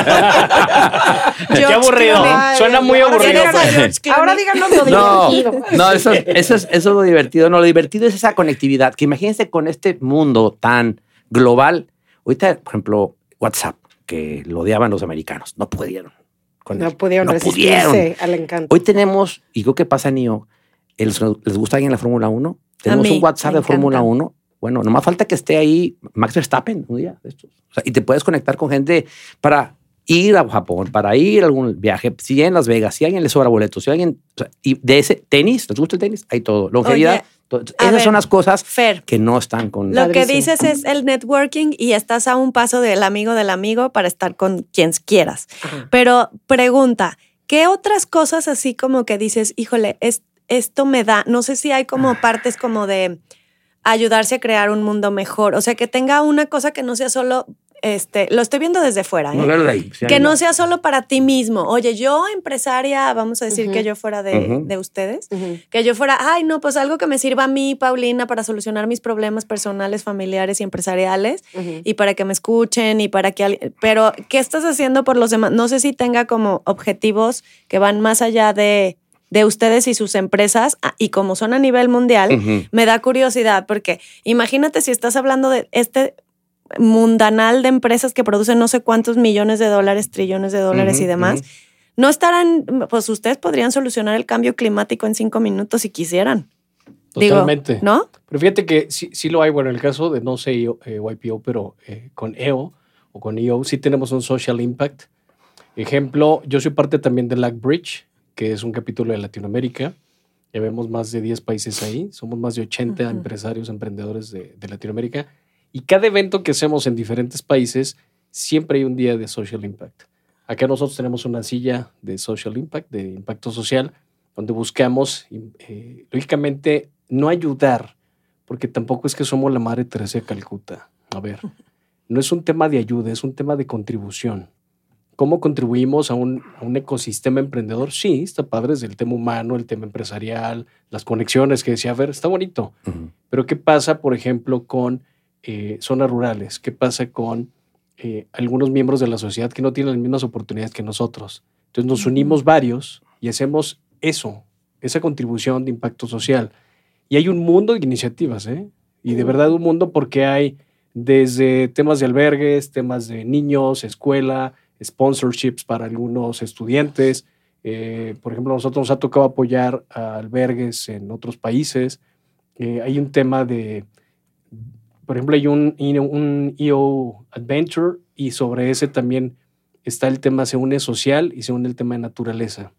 E: Qué aburrido.
C: Ay,
E: Suena muy
C: ahora
E: aburrido.
C: díganos-
E: pues.
C: Ahora díganos lo
D: No,
C: divertido.
D: no, eso, eso, es, eso es lo divertido. No, lo divertido es esa conectividad. Que imagínense con este mundo tan global. Ahorita, por ejemplo, WhatsApp, que lo odiaban los americanos. No pudieron. con
C: No
D: él.
C: pudieron
D: No
C: resistirse
D: pudieron.
C: al encanto.
D: Hoy tenemos, y creo que pasa en I O, ¿les, les gusta alguien la Fórmula uno? Tenemos
A: mí,
D: un WhatsApp
A: me
D: de Fórmula
A: encanta.
D: uno. Bueno, nomás falta que esté ahí Max Verstappen un día de estos. O sea, y te puedes conectar con gente para ir a Japón, para ir a algún viaje. Si en Las Vegas, si a alguien le sobra boletos, si a alguien... O sea, y de ese tenis, ¿les gusta el tenis? Hay todo. Longevidad.
A: Oye,
D: todo.
A: a
D: Esas
A: ver,
D: son las cosas
A: Fer,
D: que no están con...
A: lo que
C: Padrísimo.
A: dices es el networking y estás a un paso del amigo del amigo para estar con quien quieras.
C: Ajá.
A: Pero pregunta, ¿qué otras cosas así como que dices, híjole, es, esto me da, no sé si hay como partes como de ayudarse a crear un mundo mejor, o sea, que tenga una cosa que no sea solo, este, lo estoy viendo desde fuera, ¿eh?
D: No, claro, de ahí. Sí,
A: Que
D: ahí
A: no sea solo para ti mismo. Oye, yo empresaria, vamos a decir
C: Ujú.
A: que yo fuera de,
D: Ujú.
A: de ustedes,
C: Ujú.
A: que yo fuera, ay, no, pues algo que me sirva a mí, Paulina, para solucionar mis problemas personales, familiares y empresariales,
C: Ujú.
A: y para que me escuchen y para que alguien... Pero, ¿qué estás haciendo por los demás? No sé si tenga como objetivos que van más allá de, de ustedes y sus empresas, ah, y como son a nivel mundial,
D: Ujú.
A: me da curiosidad, porque imagínate si estás hablando de este mundanal de empresas que producen no sé cuántos millones de dólares, trillones de dólares
D: Ujú,
A: y demás,
D: ujú.
A: no estarán, pues ustedes podrían solucionar el cambio climático en cinco minutos si quisieran.
E: Totalmente.
A: Digo, ¿no?
E: Pero fíjate que sí, sí lo hay, bueno, en el caso de no sé eh, Y P O, pero eh, con E O o con I O sí tenemos un social impact. Ejemplo, yo soy parte también de LACBridge, que es un capítulo de Latinoamérica. Ya vemos más de diez países ahí. Somos más de ochenta
A: Ujú.
E: empresarios, emprendedores de, de Latinoamérica. Y cada evento que hacemos en diferentes países, siempre hay un día de social impact. Acá nosotros tenemos una silla de social impact, de impacto social, donde buscamos, eh, lógicamente, no ayudar, porque tampoco es que somos la Madre Teresa de Calcuta. A ver, no es un tema de ayuda, es un tema de contribución. ¿Cómo contribuimos a un, a un ecosistema emprendedor? Sí, está padre desde el tema humano, el tema empresarial, las conexiones que decía, a ver, está bonito.
D: Ujú.
E: Pero ¿qué pasa, por ejemplo, con eh, zonas rurales? ¿Qué pasa con eh, algunos miembros de la sociedad que no tienen las mismas oportunidades que nosotros? Entonces nos unimos varios y hacemos eso, esa contribución de impacto social. Y hay un mundo de iniciativas, ¿eh? Y de verdad un mundo porque hay desde temas de albergues, temas de niños, escuela, sponsorships para algunos estudiantes. Eh, por ejemplo, a nosotros nos ha tocado apoyar a albergues en otros países. Eh, hay un tema de, por ejemplo, hay un, un E O Adventure y sobre ese también está el tema, se une social y se une el tema de naturaleza.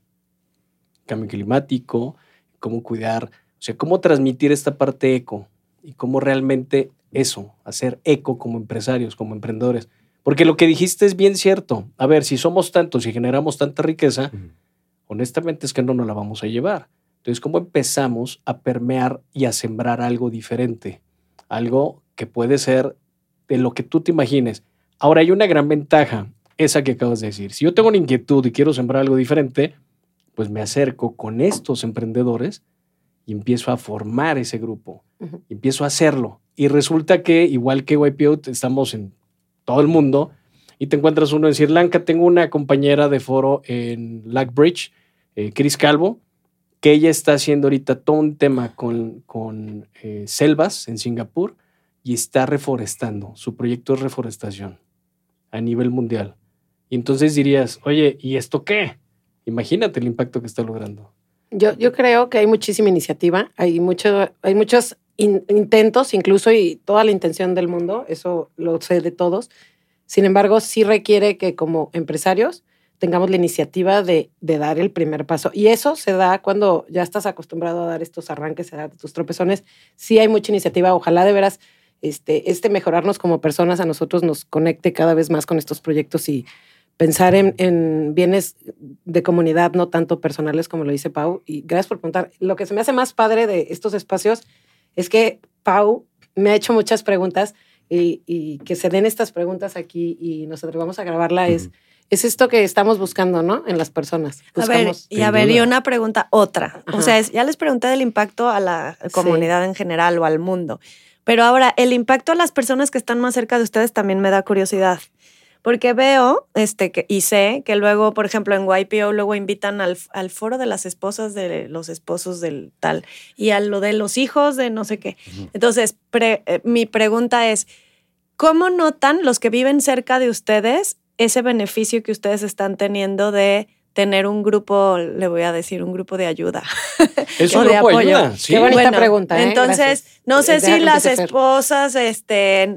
E: Cambio climático, cómo cuidar, o sea, cómo transmitir esta parte eco y cómo realmente eso, hacer eco como empresarios, como emprendedores. Porque lo que dijiste es bien cierto. A ver, si somos tantos y generamos tanta riqueza, uh-huh. honestamente es que no nos la vamos a llevar. Entonces, ¿cómo empezamos a permear y a sembrar algo diferente? Algo que puede ser de lo que tú te imagines. Ahora, hay una gran ventaja, esa que acabas de decir. Si yo tengo una inquietud y quiero sembrar algo diferente, pues me acerco con estos emprendedores y empiezo a formar ese grupo. Uh-huh. Y empiezo a hacerlo. Y resulta que, igual que Y P O, estamos en todo el mundo y te encuentras uno en Sri Lanka. Tengo una compañera de foro en Lackbridge, eh, Cris Calvo, que ella está haciendo ahorita todo un tema con, con eh, selvas en Singapur y está reforestando. Su proyecto es reforestación a nivel mundial. Y entonces dirías, oye, ¿y esto qué? Imagínate el impacto que está logrando.
C: Yo, yo creo que hay muchísima iniciativa, hay, mucho, hay muchos in, intentos incluso y toda la intención del mundo, eso lo sé de todos. Sin embargo, sí requiere que como empresarios tengamos la iniciativa de, de dar el primer paso. Y eso se da cuando ya estás acostumbrado a dar estos arranques, a dar tus tropezones. Sí hay mucha iniciativa. Ojalá de veras este, este mejorarnos como personas a nosotros nos conecte cada vez más con estos proyectos y pensar en, en bienes de comunidad, no tanto personales como lo dice Pau. Y gracias por preguntar. Lo que se me hace más padre de estos espacios es que Pau me ha hecho muchas preguntas y, y que se den estas preguntas aquí y nos atrevamos a grabarla uh-huh. es... Es esto que estamos buscando, ¿no? En las personas. Buscamos,
A: a ver, y a ver, y una pregunta, otra. Ajá. O sea, es, ya les pregunté del impacto a la comunidad sí. en general o al mundo. Pero ahora, el impacto a las personas que están más cerca de ustedes también me da curiosidad. Porque veo, este, que, y sé que luego, por ejemplo, en Y P O luego invitan al, al foro de las esposas de los esposos del tal y a lo de los hijos de no sé qué. Uh-huh. Entonces, pre, eh, mi pregunta es, ¿cómo notan los que viven cerca de ustedes ese beneficio que ustedes están teniendo de tener un grupo, le voy a decir, un grupo de ayuda?
E: Es un grupo de ayuda, sí.
C: Qué bonita
A: bueno,
C: pregunta, ¿eh?
A: Entonces,
C: Gracias.
A: no sé
C: Déjame
A: si las
C: empezar.
A: esposas, este,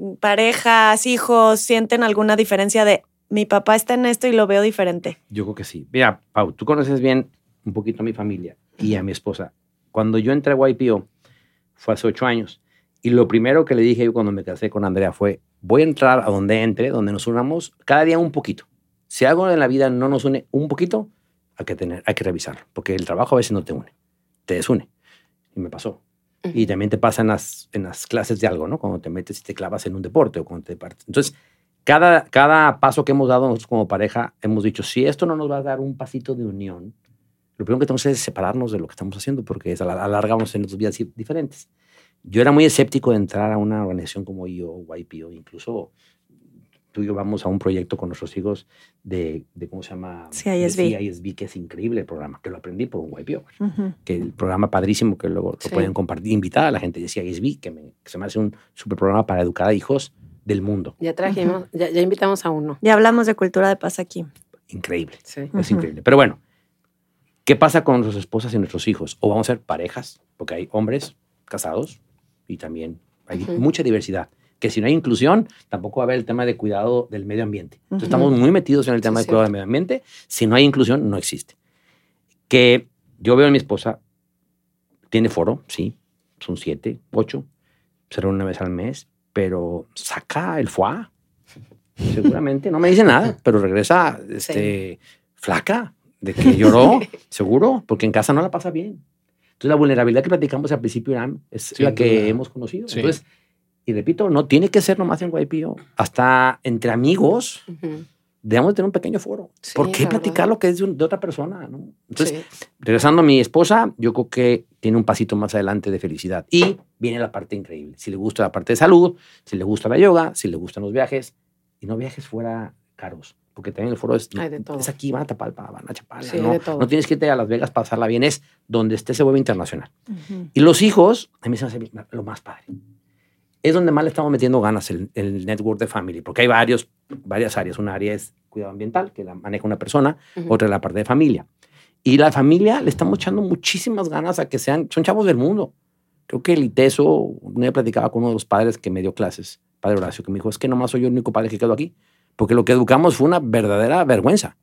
A: parejas, hijos, sienten alguna diferencia de mi papá está en esto y lo veo diferente.
D: Yo creo que sí. Mira, Pau, tú conoces bien un poquito a mi familia y a mi esposa. Cuando yo entré a Y P O fue hace ocho años y lo primero que le dije yo cuando me casé con Andrea fue, voy a entrar a donde entre, donde nos unamos cada día un poquito. Si algo en la vida no nos une un poquito, hay que, tener, hay que revisarlo, porque el trabajo a veces no te une, te desune. Y me pasó. Uh-huh. Y también te pasa en las, en las clases de algo, ¿no? Cuando te metes y te clavas en un deporte o cuando te partes. Entonces, cada, cada paso que hemos dado nosotros como pareja, hemos dicho, si esto no nos va a dar un pasito de unión, lo primero que tenemos que hacer es separarnos de lo que estamos haciendo, porque alargamos en nuestras vidas diferentes. Yo era muy escéptico de entrar a una organización como I O, Y P O, incluso tú y yo vamos a un proyecto con nuestros hijos de, de ¿cómo se llama?
A: C I S B.
D: C I S B, que es increíble el programa, que lo aprendí por un Y P O. Uh-huh. Que el programa padrísimo que luego sí. lo pueden compartir, invitar a la gente de C I S B, que, me, que se me hace un super programa para educar a hijos del mundo.
C: Ya trajimos, uh-huh. ya, ya invitamos a uno.
A: Ya hablamos de cultura de paz aquí.
D: Increíble,
C: sí.
D: es
A: uh-huh.
D: increíble. Pero bueno, ¿qué pasa con nuestras esposas y nuestros hijos? O vamos a ser parejas, porque hay hombres casados y también hay uh-huh. mucha diversidad. Que si no hay inclusión, tampoco va a haber el tema de cuidado del medio ambiente. Entonces, uh-huh. estamos muy metidos en el tema sí, de cuidado sí. del medio ambiente. Si no hay inclusión, no existe. Que yo veo a mi esposa, tiene foro, sí, son siete, ocho, se reúne una vez al mes, pero saca el foie, seguramente. No me dice nada, pero regresa este, sí. flaca, de que lloró, seguro, porque en casa no la pasa bien. Entonces, la vulnerabilidad que platicamos al principio, Irán, es sí, la que duda. hemos conocido. Sí. Entonces, y repito, no tiene que ser nomás en Y P O. Hasta entre amigos uh-huh. debemos tener un pequeño foro. Sí, ¿por qué platicar lo que es de, un, de otra persona? ¿No? Entonces, sí. regresando a mi esposa, yo creo que tiene un pasito más adelante de felicidad. Y viene la parte increíble. Si le gusta la parte de salud, si le gusta la yoga, si le gustan los viajes, y no viajes fuera caros. Porque también el foro es,
C: Hay de todo.
D: es aquí, van a Tapalpa, van a Chapala.
C: Sí,
D: ¿no?
C: de todo.
D: No tienes que irte a Las Vegas para pasarla bien, es donde esté ese web internacional.
A: Ujú.
D: Y los hijos, a mí se me hace lo más padre. Es donde más le estamos metiendo ganas el, el network de family, porque hay varios, varias áreas. Una área es cuidado ambiental, que la maneja una persona,
C: Ujú.
D: otra es la parte de familia. Y la familia le estamos echando muchísimas ganas a que sean, son chavos del mundo. Creo que el ITESO, un día platicaba con uno de los padres que me dio clases, padre Horacio, que me dijo, es que nomás soy yo el único padre que quedo aquí, porque lo que educamos fue una verdadera vergüenza.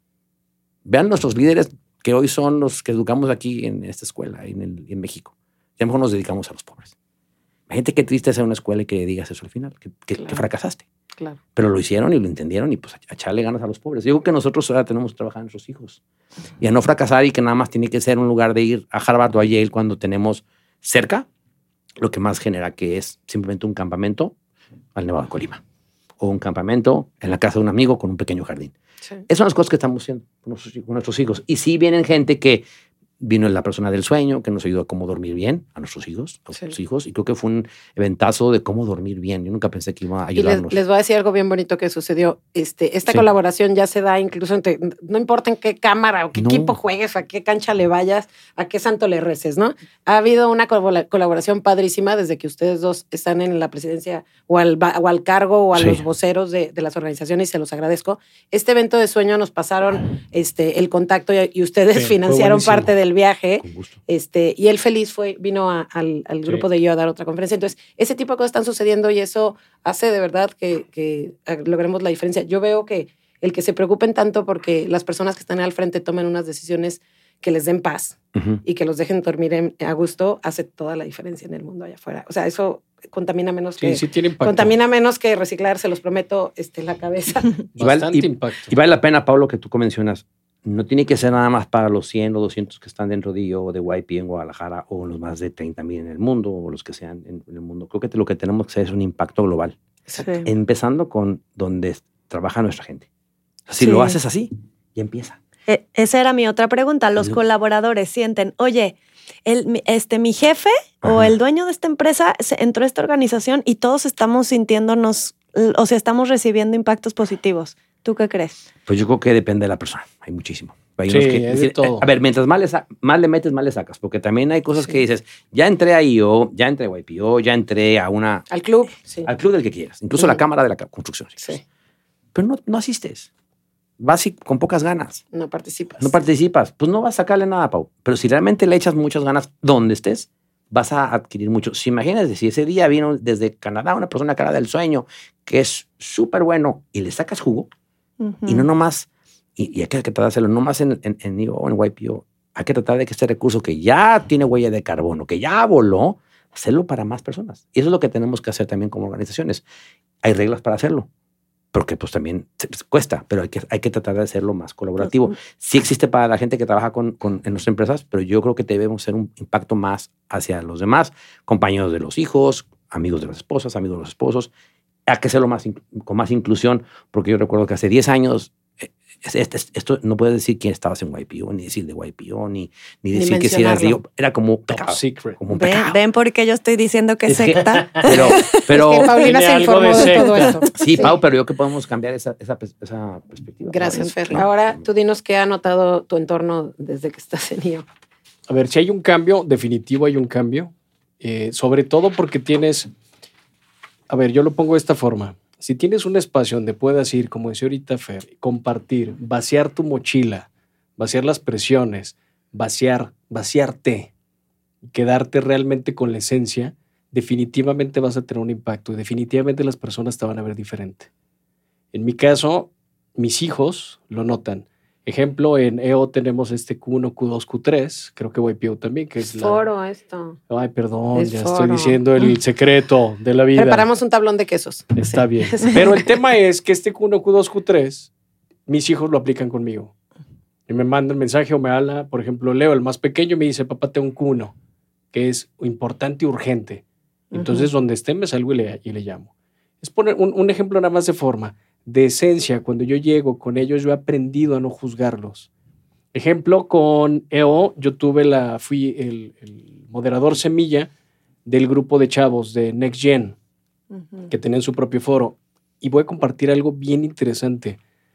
D: Vean nuestros líderes que hoy son los que educamos aquí en esta escuela, en, el, en México. Ya mejor nos dedicamos a los pobres. Imagínate qué triste es ser una escuela y que digas eso al final, que, que,
C: Claro.
D: que fracasaste.
C: Claro.
D: Pero lo hicieron y lo entendieron y pues a, a echarle ganas a los pobres. Digo que nosotros ahora tenemos que trabajar en nuestros hijos y a no fracasar y que nada más tiene que ser un lugar de ir a Harvard o a Yale cuando tenemos cerca lo que más genera, que es simplemente un campamento al Nevado de Colima o un campamento en la casa de un amigo con un pequeño jardín.
C: Sí.
D: Esas son las cosas que estamos haciendo con nuestros, con nuestros hijos. Y sí vienen gente que vino la persona del sueño, que nos ayudó a cómo dormir bien a nuestros hijos, a
C: Sí.
D: nuestros hijos. Y creo que fue un eventazo de cómo dormir bien. Yo nunca pensé que iba a
C: Y les,
D: ayudarnos.
C: les voy a decir algo bien bonito que sucedió. Este, esta
D: Sí.
C: colaboración ya se da incluso entre, no importa en qué cámara o qué
D: No.
C: equipo juegues, a qué cancha le vayas, a qué santo le reces, ¿no? Ha habido una col- colaboración padrísima desde que ustedes dos están en la presidencia o al, ba- o al cargo o a
D: Sí.
C: los voceros de, de las organizaciones y se los agradezco. Este evento de sueño nos pasaron este, el contacto y, y ustedes
E: Sí, fue
C: financiaron
E: buenísimo.
C: parte del viaje.
D: Con gusto.
C: Este, y él feliz fue, vino a- al, al
E: Sí.
C: grupo de yo a dar otra conferencia. Entonces, ese tipo de cosas están sucediendo y eso hace de verdad que, que logremos la diferencia. Yo veo que el que se preocupen tanto porque las personas que están al frente tomen unas decisiones que les den paz
D: Ujú.
C: y que los dejen dormir en- a gusto hace toda la diferencia en el mundo allá afuera. O sea, eso contamina menos
E: Sí,
C: que
E: sí tiene impacto.
C: contamina menos que reciclar, se los prometo, este, la cabeza.
D: Y vale-
E: Bastante
D: y-
E: impacto.
D: Y vale la pena, Pablo, que tú mencionas, no tiene que ser nada más para los cien o doscientos que están dentro de I O o de Y P en Guadalajara o los más de treinta mil en el mundo o los que sean en, en el mundo. Creo que lo que tenemos que hacer es un impacto global,
A: Sí.
D: empezando con donde trabaja nuestra gente. Si
A: Sí.
D: lo haces así, ya empieza.
A: Eh, esa era mi otra pregunta. Los
D: Ujú.
A: colaboradores sienten, oye, el, mi- este, mi jefe o
D: Ajá.
A: el dueño de esta empresa se entró a esta organización y todos estamos sintiéndonos, l- o sea, estamos recibiendo impactos positivos. ¿Tú qué crees?
D: Pues yo creo que depende de la persona. Hay muchísimo. Hay
E: Sí,
D: unos que,
E: hay de todo.
D: A ver, mientras más le, sa- más le metes, más le sacas. Porque también hay cosas
C: Sí.
D: que dices, ya entré a I O, ya entré a Y P O, ya entré a una,
C: Al club, sí.
D: al club del que quieras. Incluso a la
C: Ujú.
D: cámara de la ca- construcción. si
C: Sí,
D: quieres. Pero no, no asistes. Vas y- con pocas ganas.
C: no participas.
D: No participas. Pues no vas a sacarle nada, Pau. Pero si realmente le echas muchas ganas donde estés, vas a adquirir mucho. Si imagínate, si ese día vino desde Canadá una persona cara del sueño que es súper bueno y le sacas jugo,
A: Ujú.
D: y no nomás, y, y hay que tratar de hacerlo, no más en, en, en I O o en Y P O, hay que tratar de que este recurso que ya tiene huella de carbono, que ya voló, hacerlo para más personas. Y eso es lo que tenemos que hacer también como organizaciones. Hay reglas para hacerlo, porque pues también se- se cuesta, pero hay que, hay que tratar de hacerlo más colaborativo. Sí existe para la gente que trabaja con, con, en nuestras empresas, pero yo creo que debemos hacer un impacto más hacia los demás, compañeros de los hijos, amigos de las esposas, amigos de los esposos. Hay que hacerlo más, in- con más inclusión, porque yo recuerdo que hace diez años, eh, es- es- esto no puedes decir quién estabas en Y P O, ni decir de Y P O, ni, ni
C: Ni
D: decir que si eras de I O.
C: mencionarlo.
D: Era como
E: Top
D: pecado,
E: secret.
D: como un
A: ¿Ven,
D: pecado.
A: ven por qué yo estoy diciendo que es
D: Es que-
A: secta?
D: Pero, pero
C: Es que Paulina
E: Tiene
C: se
E: algo
C: informó
E: de
C: de, todo
E: secta.
C: esto.
D: sí, Pau, pero yo que podemos cambiar esa, esa, pers- esa perspectiva.
C: Gracias,
D: ¿sabes?
C: Fer.
D: ¿No?
C: Ahora tú dinos qué ha notado tu entorno desde que estás en I O.
E: A ver, si hay un cambio, definitivo hay un cambio. Eh, sobre todo porque tienes, a ver, yo lo pongo de esta forma. Si tienes un espacio donde puedas ir, como decía ahorita Fer, compartir, vaciar tu mochila, vaciar las presiones, vaciar, vaciarte, quedarte realmente con la esencia, definitivamente vas a tener un impacto y definitivamente las personas te van a ver diferente. En mi caso, mis hijos lo notan. Ejemplo, en E O tenemos este Q uno, Q dos, Q tres, creo que Y P O también, que es la...
C: Foro esto.
E: Ay, perdón,
C: Es
E: ya
C: foro.
E: estoy diciendo el secreto de la vida.
C: Preparamos un tablón de quesos.
E: Está bien. Pero el tema es que este Q uno, Q dos, Q tres, mis hijos lo aplican conmigo. Y me mandan mensaje o me habla, por ejemplo, Leo, el más pequeño, me dice, papá, tengo un Q uno, que es importante y urgente. Entonces, donde esté, me salgo y le, y le llamo. Es poner un, un ejemplo nada más de forma, de esencia. Cuando yo llego con ellos, yo he aprendido a no juzgarlos. Ejemplo, con E O, yo tuve la, fui el, el moderador semilla del grupo de chavos de Next Gen,
A: Ujú.
E: que tenían su propio foro. Y voy a compartir algo bien interesante.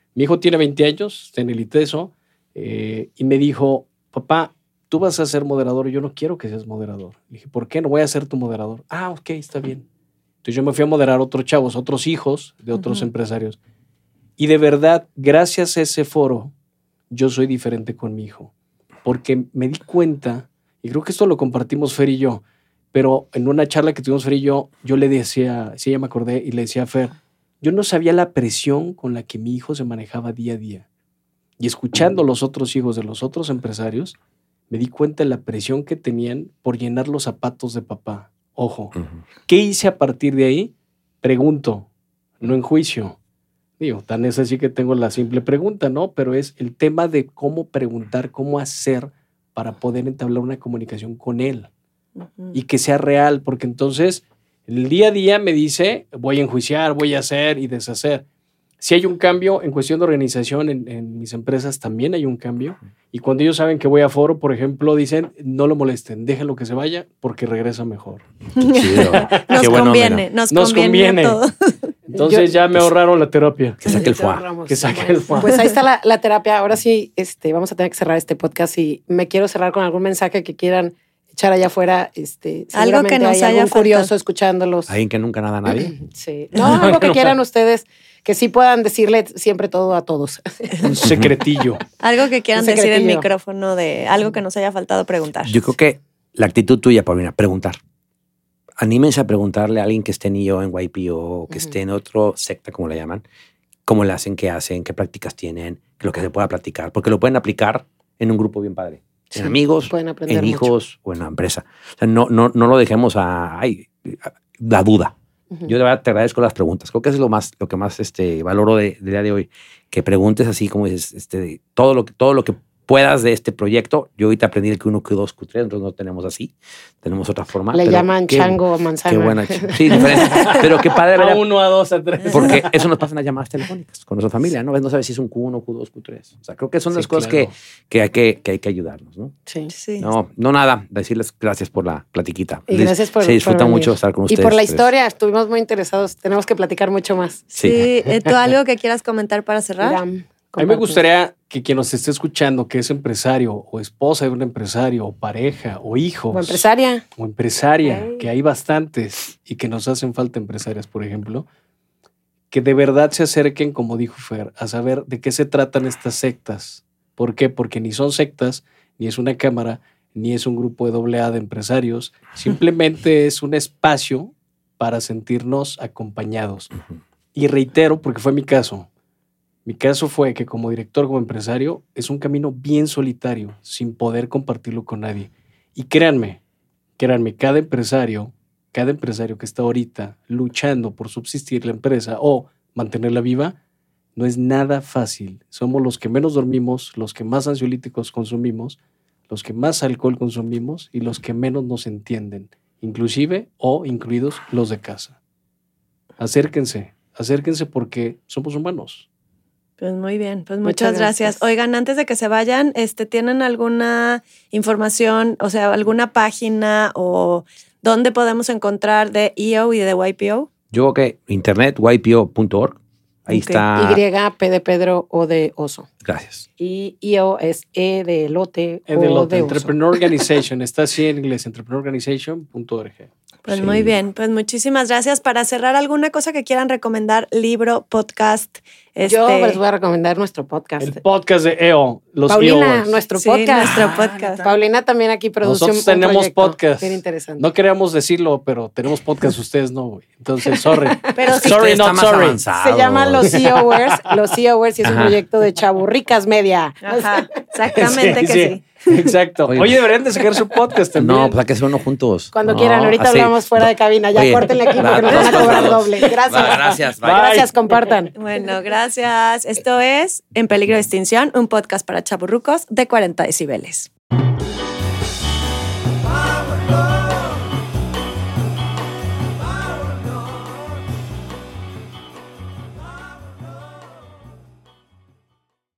E: Mi hijo tiene veinte años, está en el ITESO, eh, y me dijo, papá, tú vas a ser moderador, yo no quiero que seas moderador. Le dije, ¿por qué no voy a ser tu moderador? Ah, ok, está bien. Entonces yo me fui a moderar a otros chavos, otros hijos de otros uh-huh. empresarios. Y de verdad, gracias a ese foro, yo soy diferente con mi hijo. Porque me di cuenta, y creo que esto lo compartimos Fer y yo, pero en una charla que tuvimos Fer y yo, yo le decía, sí, ya me acordé, y le decía a Fer, yo no sabía la presión con la que mi hijo se manejaba día a día. Y escuchando a los otros hijos de los otros empresarios, me di cuenta de la presión que tenían por llenar los zapatos de papá. Ojo, uh-huh. ¿Qué hice a partir de ahí? Pregunto, no en juicio. Digo, tan es así que tengo la simple pregunta, ¿no? Pero es el tema de cómo preguntar, cómo hacer para poder entablar una comunicación con él. Uh-huh. Y que sea real, porque entonces el día a día me dice, voy a enjuiciar, voy a hacer y deshacer. Si hay un cambio en cuestión de organización en, en mis empresas, también hay un cambio. Y cuando ellos saben que voy a foro, por ejemplo, dicen, no lo molesten, déjenlo que se vaya porque regresa mejor.
A: Chido. Nos,
E: bueno,
A: conviene, nos,
E: nos conviene,
A: conviene. Todo.
E: Entonces Yo, ya me ahorraron la terapia.
D: Que saque el foie.
E: Que saque el foie.
C: Pues ahí está la, la terapia. Ahora sí, este, vamos a tener que cerrar este podcast y me quiero cerrar con algún mensaje que quieran echar allá afuera. Este,
A: algo que nos
C: hay
A: haya
C: algún curioso
A: faltado.
C: Escuchándolos.
D: Alguien que nunca nada a nadie.
C: Sí. No, algo que quieran ustedes. Que sí puedan decirle siempre todo a todos.
E: Un secretillo.
A: Algo que quieran decir en micrófono de algo que nos haya faltado preguntar.
D: Yo creo que la actitud tuya, Paulina, preguntar. Anímense a preguntarle a alguien que esté en I O, en Y P O, o que uh-huh. esté en otro secta, como la llaman, cómo le hacen, qué hacen, qué prácticas tienen, lo que se pueda platicar, porque lo pueden aplicar en un grupo bien padre. Sí, en amigos, en hijos mucho. O en la empresa. O sea, no, no, no lo dejemos a, ay, a la duda. Yo de verdad te agradezco las preguntas. Creo que eso es lo más, lo que más este, valoro de, de día de hoy. Que preguntes así como dices, este, todo lo que, todo lo que puedas de este proyecto. Yo ahorita aprendí el Q uno, Q dos, Q tres, nosotros no tenemos así. Tenemos otra forma.
C: Le llaman qué, chango o manzana.
D: Qué buena. Sí, diferente. Pero qué padre.
E: A uno, a dos, a tres.
D: Porque eso nos pasa en las llamadas telefónicas con nuestra familia, ¿no? No sabes si es un Q uno, Q dos, Q tres. O sea, creo que son las sí, cosas claro. que, que, hay que, que hay que ayudarnos, ¿no?
C: Sí, sí.
D: No, no nada. Decirles gracias por la platiquita.
C: Y gracias por
D: Se disfruta
C: por
D: mucho estar con ustedes.
C: Y por la historia. Estuvimos muy interesados. Tenemos que platicar mucho más.
A: Sí. sí. ¿Tú algo que quieras comentar para cerrar?
C: Irán.
E: A mí me gustaría que quien nos esté escuchando, que es empresario o esposa de un empresario o pareja o hijos.
C: O empresaria.
E: O empresaria, hey. Que hay bastantes y que nos hacen falta empresarias, por ejemplo, que de verdad se acerquen, como dijo Fer, a saber de qué se tratan estas sectas. ¿Por qué? Porque ni son sectas, ni es una cámara, ni es un grupo de doble A de empresarios. Simplemente es un espacio para sentirnos acompañados. Y reitero, porque fue mi caso, Mi caso fue que como director, como empresario, es un camino bien solitario, sin poder compartirlo con nadie. Y créanme, créanme, cada empresario, cada empresario que está ahorita luchando por subsistir la empresa o mantenerla viva, no es nada fácil. Somos los que menos dormimos, los que más ansiolíticos consumimos, los que más alcohol consumimos y los que menos nos entienden, inclusive o incluidos los de casa. Acérquense, acérquense porque somos humanos.
A: Pues muy bien, pues muchas, muchas gracias. gracias. Oigan, antes de que se vayan, este, ¿tienen alguna información, o sea, alguna página o dónde podemos encontrar de I O y de Y P O?
D: Yo creo que internet, y p o punto org. Ahí okay. está.
C: Y, P de Pedro, O de oso.
D: Gracias.
C: Y I O es E de lote,
E: E de
C: O
E: lote,
C: de
E: Entrepreneur Organization. Está así en inglés, entrepreneur organization punto org.
A: Pues sí. Muy bien, pues muchísimas gracias. Para cerrar, ¿alguna cosa que quieran recomendar? Libro, podcast. Este...
C: Yo les voy a recomendar nuestro podcast.
E: El podcast de E O, los
C: Paulina,
E: E O.
C: nuestro
A: sí,
C: podcast.
A: nuestro podcast.
C: Ah, Paulina también aquí produce
E: Nosotros
C: un
E: tenemos
C: proyecto
E: podcast.
C: bien interesante.
E: No queríamos decirlo, pero tenemos podcast, ustedes no, güey. Entonces, sorry.
A: Pero sí,
E: sorry, not sorry.
D: Avanzado.
C: Se llama Los E O Wers. Los E O Wers y es Ajá. un proyecto de Chaburricas Media.
A: Ajá, exactamente
E: sí,
A: que
E: sí.
A: sí.
E: Exacto. Oye, Oye, deberían de sacar su podcast también.
D: No, pues hay que hacer uno juntos.
C: Cuando
D: no,
C: quieran, ahorita
D: así.
C: hablamos fuera de cabina. Ya Oye, córtenle aquí porque nos van a cobrar doble. Gracias.
D: Va, gracias. Bye.
C: Gracias, compartan.
A: Bueno, gracias. Esto es En Peligro de Extinción, un podcast para chavorrucos de cuarenta decibeles.